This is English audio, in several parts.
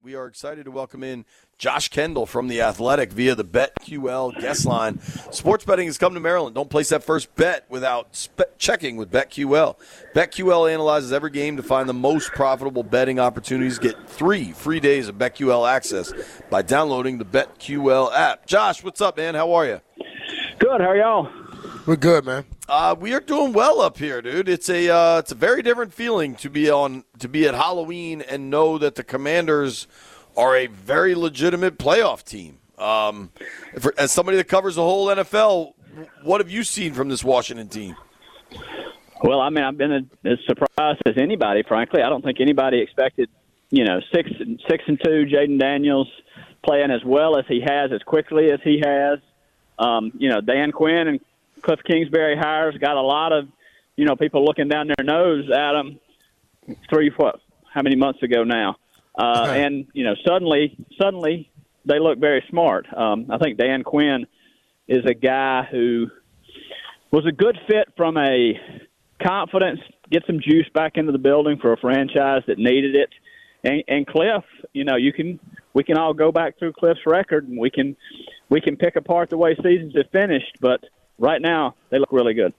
We are excited to welcome in Josh Kendall from The Athletic via the BetQL guest line. Sports betting has come to Maryland. Don't place that first bet without checking with BetQL. BetQL analyzes every game to find the most profitable betting opportunities. Get 3 free days of BetQL access by downloading the BetQL app. Josh, what's up, man? How are you? Good. How are y'all? We're good, man. We are doing well up here, dude. It's a very different feeling to be at Halloween and know that the Commanders are a very legitimate playoff team. As somebody that covers the whole NFL, what have you seen from this Washington team? Well, I mean, I've been as surprised as anybody. Frankly, I don't think anybody expected, 6-2 Jaden Daniels playing as well as he has, as quickly as he has. Dan Quinn and Cliff Kingsbury hires got a lot of, people looking down their nose at him how many months ago now? And, suddenly they look very smart. I think Dan Quinn is a guy who was a good fit from a confidence, get some juice back into the building for a franchise that needed it. And Cliff, we can all go back through Cliff's record and we can pick apart the way seasons have finished, but right now they look really good.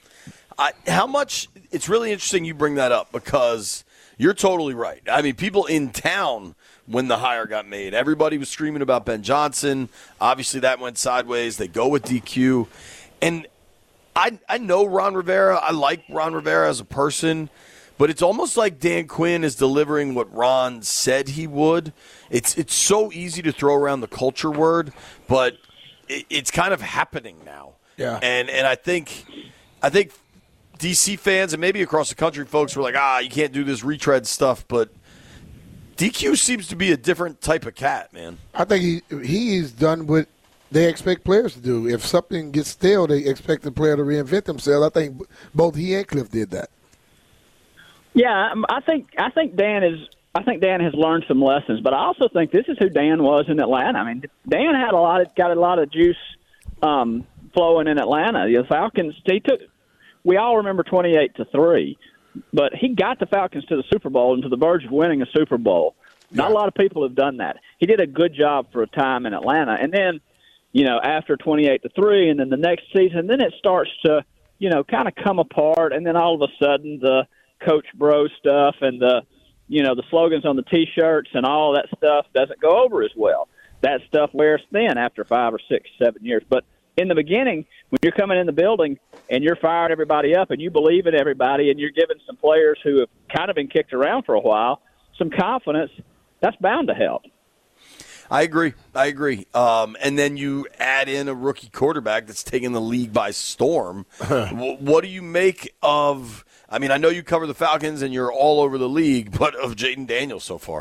It's really interesting you bring that up because you're totally right. I mean, people in town, when the hire got made, everybody was screaming about Ben Johnson. Obviously, that went sideways. They go with DQ. And I know Ron Rivera. I like Ron Rivera as a person. But it's almost like Dan Quinn is delivering what Ron said he would. It's so easy to throw around the culture word, but it's kind of happening now. Yeah. And I think DC fans and maybe across the country folks were like, you can't do this retread stuff, but DQ seems to be a different type of cat, man. I think he's done what they expect players to do. If something gets stale, they expect the player to reinvent themselves. I think both he and Cliff did that. Yeah, I think Dan has learned some lessons, but I also think this is who Dan was in Atlanta. I mean, Dan had got a lot of juice flowing in Atlanta. The Falcons, we all remember 28-3, but he got the Falcons to the Super Bowl and to the verge of winning a Super Bowl. Not a lot of people have done that. He did a good job for a time in Atlanta, and then after 28-3, and then the next season, then it starts to kind of come apart, and then all of a sudden the Coach Bro stuff and the slogans on the T-shirts and all that stuff doesn't go over as well. That stuff wears thin after 5 or 6, 7 years. But in the beginning, when you're coming in the building and you're firing everybody up and you believe in everybody and you're giving some players who have kind of been kicked around for a while some confidence, that's bound to help. I agree. And then you add in a rookie quarterback that's taken the league by storm. What do you make of – I mean, I know you cover the Falcons and you're all over the league, but of Jaden Daniels so far?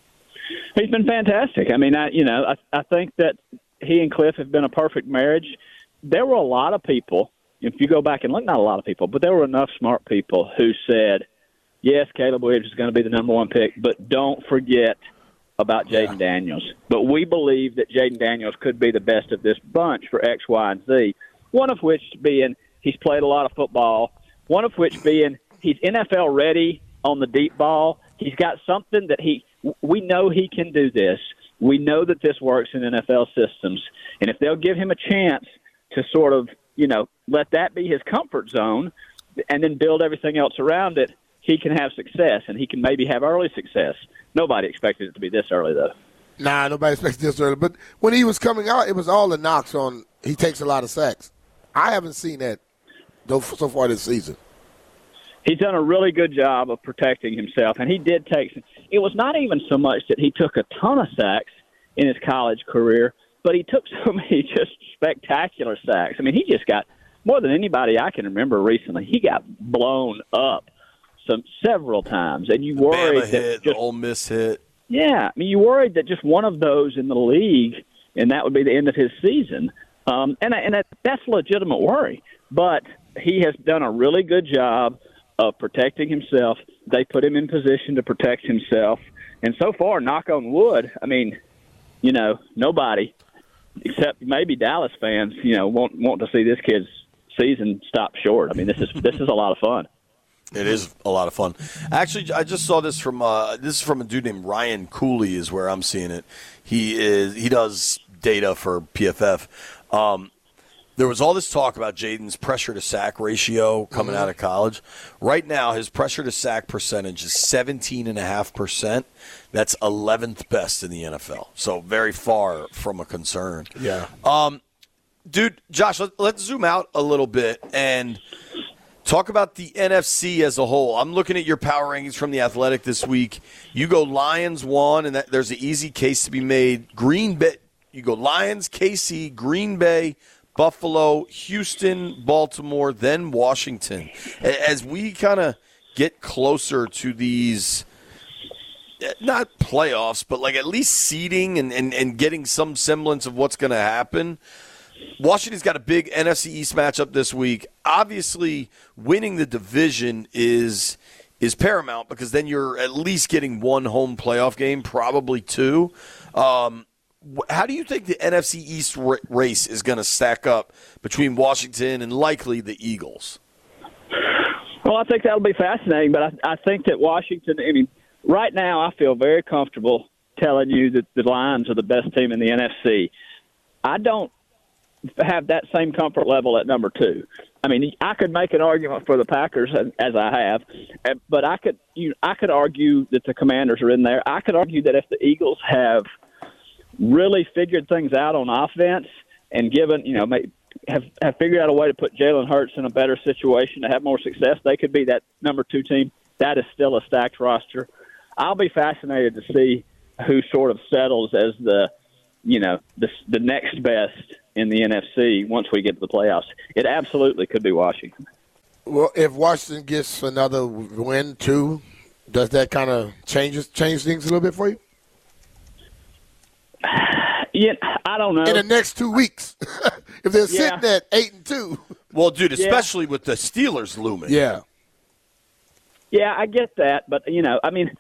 He's been fantastic. I mean, I think that he and Cliff have been a perfect marriage. There were a lot of people, if you go back and look, not a lot of people, but there were enough smart people who said, yes, Caleb Williams is going to be the number one pick, but don't forget about Jaden Daniels. But we believe that Jaden Daniels could be the best of this bunch for X, Y, and Z, one of which being he's played a lot of football, one of which being he's NFL ready on the deep ball. He's got something that we know he can do this. We know that this works in NFL systems. And if they'll give him a chance to sort of, let that be his comfort zone and then build everything else around it, he can have success, and he can maybe have early success. Nobody expected it to be this early, though. Nah, nobody expected this early. But when he was coming out, it was all the knocks on he takes a lot of sacks. I haven't seen that so far this season. He's done a really good job of protecting himself, and he did take – it was not even so much that he took a ton of sacks in his college career, but he took so many just spectacular sacks. I mean, he just got – more than anybody I can remember recently, he got blown up several times, and you worried Bama hit, the Ole Miss hit. Yeah, I mean, you worried that just one of those in the league, and that would be the end of his season. That's a legitimate worry. But he has done a really good job of protecting himself. They put him in position to protect himself. And so far, knock on wood, I mean, nobody except maybe Dallas fans, want to see this kid's season stop short. I mean, this is a lot of fun. It is a lot of fun. Actually, I just saw this from a dude named Ryan Cooley is where I'm seeing it. He does data for PFF. There was all this talk about Jaden's pressure to sack ratio coming out of college. Right now, his pressure to sack percentage is 17.5%. That's 11th best in the NFL. So very far from a concern. Yeah. Dude, Josh, let's zoom out a little bit and talk about the NFC as a whole. I'm looking at your power rankings from The Athletic this week. You go Lions 1, and there's an easy case to be made. Green Bay. You go Lions, KC, Green Bay, Buffalo, Houston, Baltimore, then Washington. As we kind of get closer to these, not playoffs, but like at least seeding and getting some semblance of what's going to happen, Washington's got a big NFC East matchup this week. Obviously, winning the division is paramount because then you're at least getting one home playoff game, probably two. How do you think the NFC East race is going to stack up between Washington and likely the Eagles? Well, I think that'll be fascinating, but I think that Washington, right now I feel very comfortable telling you that the Lions are the best team in the NFC. I don't have that same comfort level at number 2. I could make an argument for the Packers, as I have, but I could argue that the Commanders are in there. I could argue that if the Eagles have really figured things out on offense and have figured out a way to put Jalen Hurts in a better situation to have more success, they could be that number 2 team. That is still a stacked roster. I'll be fascinated to see who sort of settles as the next best in the NFC once we get to the playoffs. It absolutely could be Washington. Well, if Washington gets another win too, does that kind of change things a little bit for you? Yeah, I don't know. In the next 2 weeks, if they're sitting at 8-2. Well, dude, especially with the Steelers looming. Yeah. Yeah, I get that, but here's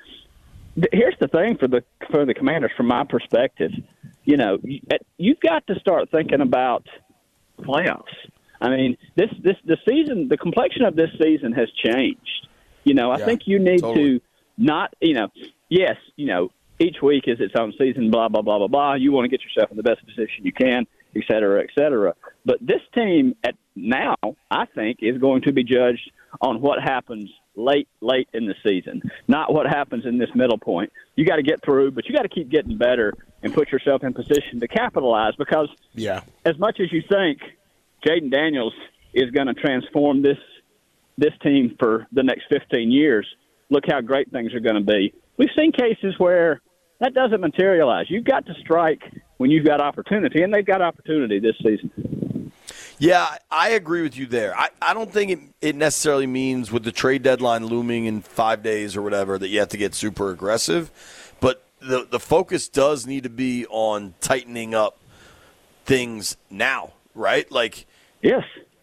the thing for the Commanders from my perspective. You've got to start thinking about playoffs. The season, the complexion of this season has changed. I think you need to not, yes, each week is its own season, blah, blah, blah, blah, blah. You want to get yourself in the best position you can, et cetera, et cetera. But this team now, I think, is going to be judged on what happens late in the season, not what happens in this middle point. You got to get through, but you got to keep getting better and put yourself in position to capitalize because as much as you think Jaden Daniels is going to transform this team for the next 15 years, look how great things are going to be. We've seen cases where that doesn't materialize. You've got to strike when you've got opportunity, and they've got opportunity this season. Yeah, I agree with you there. I don't think it necessarily means with the trade deadline looming in 5 days or whatever that you have to get super aggressive. But the focus does need to be on tightening up things now, right? Like, yes.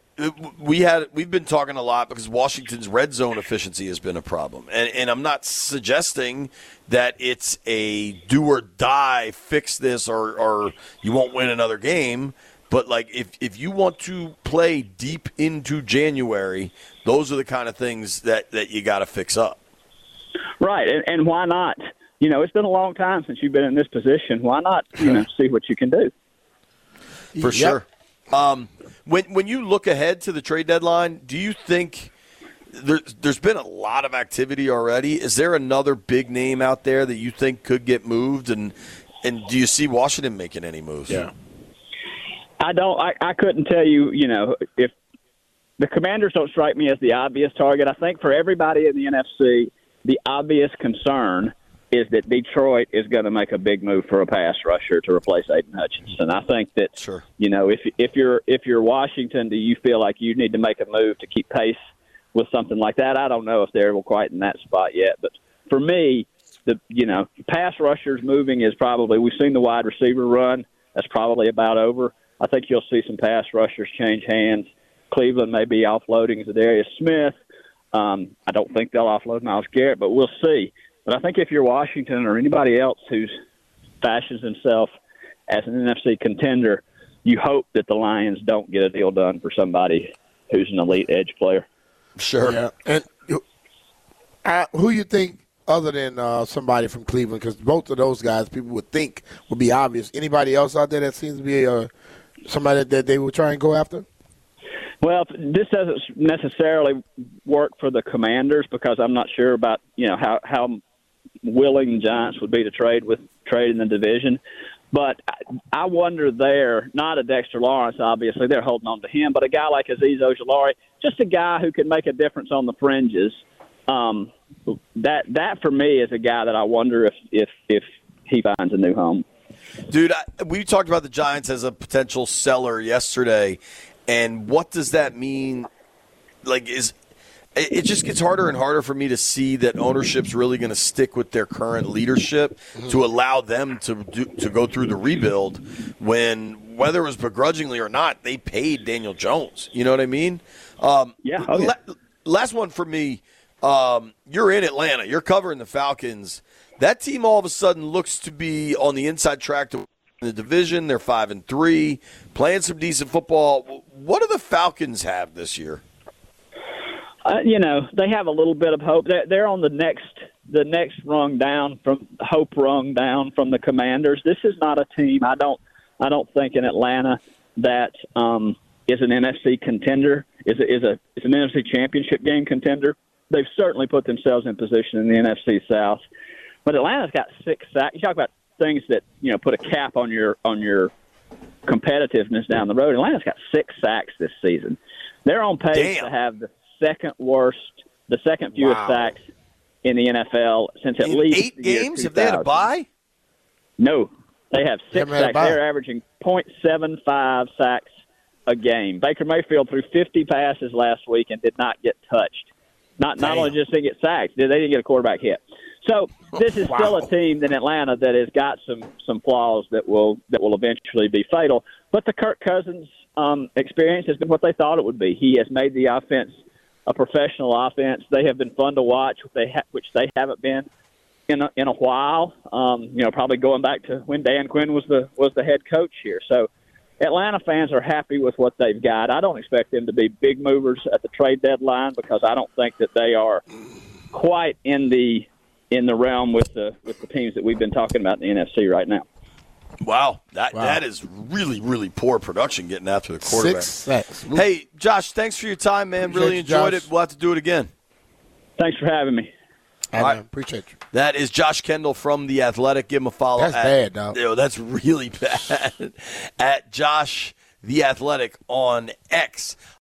We've been talking a lot because Washington's red zone efficiency has been a problem. And I'm not suggesting that it's a do or die, fix this or you won't win another game. But, like, if you want to play deep into January, those are the kind of things that you got to fix up. Right, and why not? It's been a long time since you've been in this position. Why not, see what you can do? For sure. When you look ahead to the trade deadline, do you think there's been a lot of activity already? Is there another big name out there that you think could get moved? And do you see Washington making any moves? Yeah. I don't. I couldn't tell you, if the Commanders don't strike me as the obvious target. I think for everybody in the NFC, the obvious concern is that Detroit is going to make a big move for a pass rusher to replace Aiden Hutchinson. I think that, sure. If you're Washington, do you feel like you need to make a move to keep pace with something like that? I don't know if they're quite in that spot yet. But for me, the pass rushers moving is probably, we've seen the wide receiver run. That's probably about over. I think you'll see some pass rushers change hands. Cleveland may be offloading Zadarius Smith. I don't think they'll offload Myles Garrett, but we'll see. But I think if you're Washington or anybody else who fashions himself as an NFC contender, you hope that the Lions don't get a deal done for somebody who's an elite edge player. Sure. Yeah. And Who you think other than somebody from Cleveland? Because both of those guys, people would think would be obvious. Anybody else out there that seems to be somebody that they will try and go after? Well, this doesn't necessarily work for the Commanders because I'm not sure about how willing the Giants would be to trade in the division. But I wonder there, not a Dexter Lawrence, obviously they're holding on to him, but a guy like Azeez Ojulari, just a guy who can make a difference on the fringes. That for me is a guy that I wonder if he finds a new home. Dude, we talked about the Giants as a potential seller yesterday, and what does that mean? It just gets harder and harder for me to see that ownership's really going to stick with their current leadership to allow them to go through the rebuild when, whether it was begrudgingly or not, they paid Daniel Jones. You know what I mean? Yeah. Oh, yeah. Last one for me. You're in Atlanta. You're covering the Falcons. That team all of a sudden looks to be on the inside track to win the division. They're 5-3, playing some decent football. What do the Falcons have this year? They have a little bit of hope. They're on the next rung down from the Commanders. This is not a team. I don't think in Atlanta that is an NFC contender. Is an NFC championship game contender. They've certainly put themselves in position in the NFC South. But Atlanta's got 6 sacks. You talk about things that put a cap on your competitiveness down the road. Atlanta's got 6 sacks this season. They're on pace to have the second fewest sacks in the NFL since at least 8 games. Have they had a bye? No, they have 6 sacks. They're averaging .75 sacks a game. Baker Mayfield threw 50 passes last week and did not get touched. Not only just didn't get sacked, they didn't get a quarterback hit. So this is still a team in Atlanta that has got some flaws that will eventually be fatal. But the Kirk Cousins experience has been what they thought it would be. He has made the offense a professional offense. They have been fun to watch, which they haven't been in a while. Probably going back to when Dan Quinn was the head coach here. So Atlanta fans are happy with what they've got. I don't expect them to be big movers at the trade deadline because I don't think that they are quite in the realm with the teams that we've been talking about in the NFC right now. Wow, that is really, really poor production getting after the quarterback. 6 sacks. Hey, Josh, thanks for your time, man. Really enjoyed it. We'll have to do it again. Thanks for having me. All right. Appreciate you. That is Josh Kendall from The Athletic. Give him a follow. That's bad, dog. That's really bad. At Josh The Athletic on X.